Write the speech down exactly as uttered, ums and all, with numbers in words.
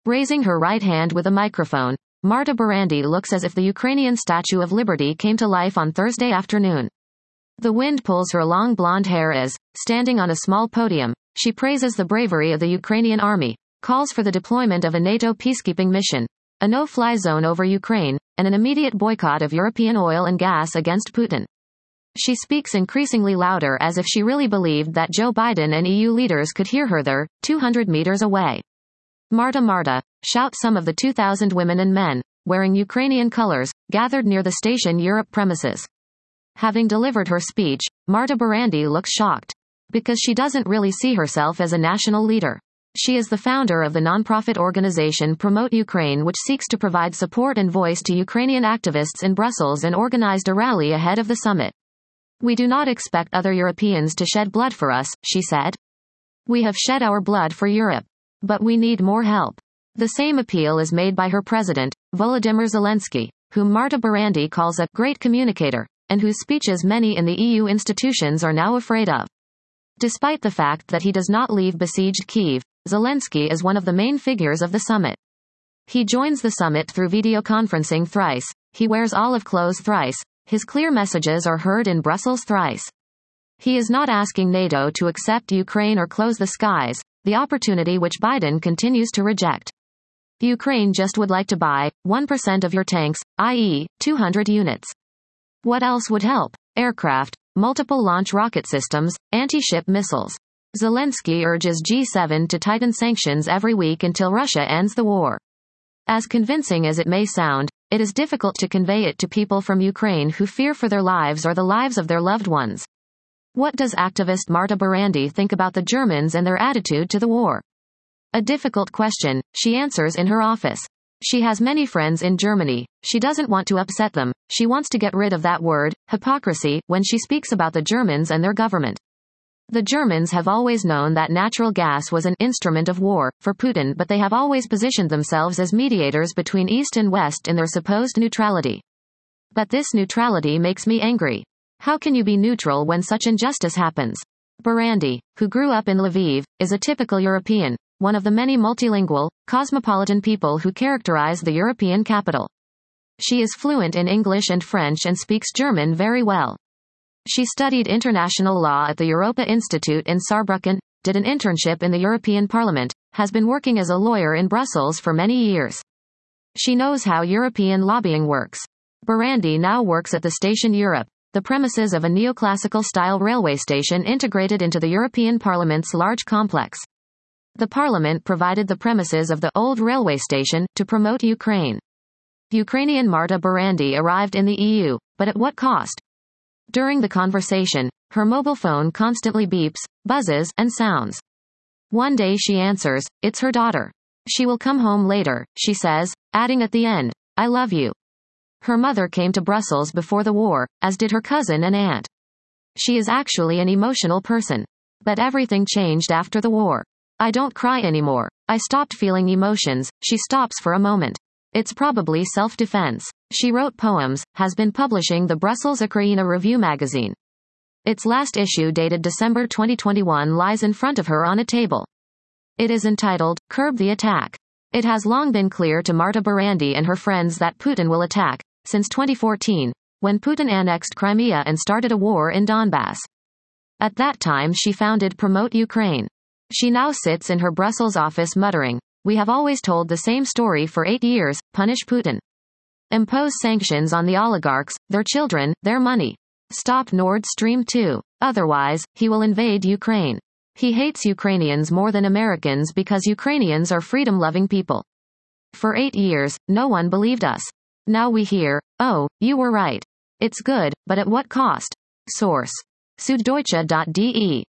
Raising her right hand with a microphone, Marta Barandy looks as if the Ukrainian Statue of Liberty came to life on Thursday afternoon. The wind pulls her long blonde hair as, standing on a small podium, she praises the bravery of the Ukrainian army, calls for the deployment of a NATO peacekeeping mission, a no-fly zone over Ukraine, and an immediate boycott of European oil and gas against Putin. She speaks increasingly louder as if she really believed that Joe Biden and E U leaders could hear her there, two hundred meters away. Marta Marta, shout some of the two thousand women and men, wearing Ukrainian colors, gathered near the Station Europe premises. Having delivered her speech, Marta Barandy looks shocked. Because she doesn't really see herself as a national leader. She is the founder of the non-profit organization Promote Ukraine, which seeks to provide support and voice to Ukrainian activists in Brussels, and organized a rally ahead of the summit. We do not expect other Europeans to shed blood for us, she said. We have shed our blood for Europe. But we need more help. The same appeal is made by her president, Volodymyr Zelensky, whom Marta Barandy calls a great communicator, and whose speeches many in the E U institutions are now afraid of. Despite the fact that he does not leave besieged Kyiv, Zelensky is one of the main figures of the summit. He joins the summit through video conferencing thrice, he wears olive clothes thrice, his clear messages are heard in Brussels thrice. He is not asking NATO to accept Ukraine or close the skies, the opportunity which Biden continues to reject. Ukraine just would like to buy one percent of your tanks, that is, two hundred units. What else would help? Aircraft, multiple launch rocket systems, anti-ship missiles. Zelensky urges G seven to tighten sanctions every week until Russia ends the war. As convincing as it may sound, it is difficult to convey it to people from Ukraine who fear for their lives or the lives of their loved ones. What does activist Marta Barandy think about the Germans and their attitude to the war? A difficult question, she answers in her office. She has many friends in Germany, she doesn't want to upset them, she wants to get rid of that word, hypocrisy, when she speaks about the Germans and their government. The Germans have always known that natural gas was an instrument of war for Putin, but they have always positioned themselves as mediators between East and West in their supposed neutrality. But this neutrality makes me angry. How can you be neutral when such injustice happens? Barandy, who grew up in Lviv, is a typical European, one of the many multilingual, cosmopolitan people who characterize the European capital. She is fluent in English and French and speaks German very well. She studied international law at the Europa Institute in Saarbrücken, did an internship in the European Parliament, has been working as a lawyer in Brussels for many years. She knows how European lobbying works. Barandy now works at the Station Europe, the premises of a neoclassical-style railway station integrated into the European Parliament's large complex. The Parliament provided the premises of the old railway station to promote Ukraine. Ukrainian Marta Barandy arrived in the E U, but at what cost? During the conversation, her mobile phone constantly beeps, buzzes, and sounds. One day she answers, it's her daughter. She will come home later, she says, adding at the end, I love you. Her mother came to Brussels before the war, as did her cousin and aunt. She is actually an emotional person. But everything changed after the war. I don't cry anymore. I stopped feeling emotions, she stops for a moment. It's probably self-defense. She wrote poems, has been publishing the Brussels Ukraina Review magazine. Its last issue, dated December twenty twenty-one, lies in front of her on a table. It is entitled, Curb the Attack. It has long been clear to Marta Barandy and her friends that Putin will attack, since twenty fourteen, when Putin annexed Crimea and started a war in Donbass. At that time she founded Promote Ukraine. She now sits in her Brussels office muttering, we have always told the same story for eight years, punish Putin. Impose sanctions on the oligarchs, their children, their money. Stop Nord Stream two. Otherwise, he will invade Ukraine. He hates Ukrainians more than Americans because Ukrainians are freedom-loving people. For eight years, no one believed us. Now we hear, oh, you were right. It's good, but at what cost? Source: Süddeutsche dot de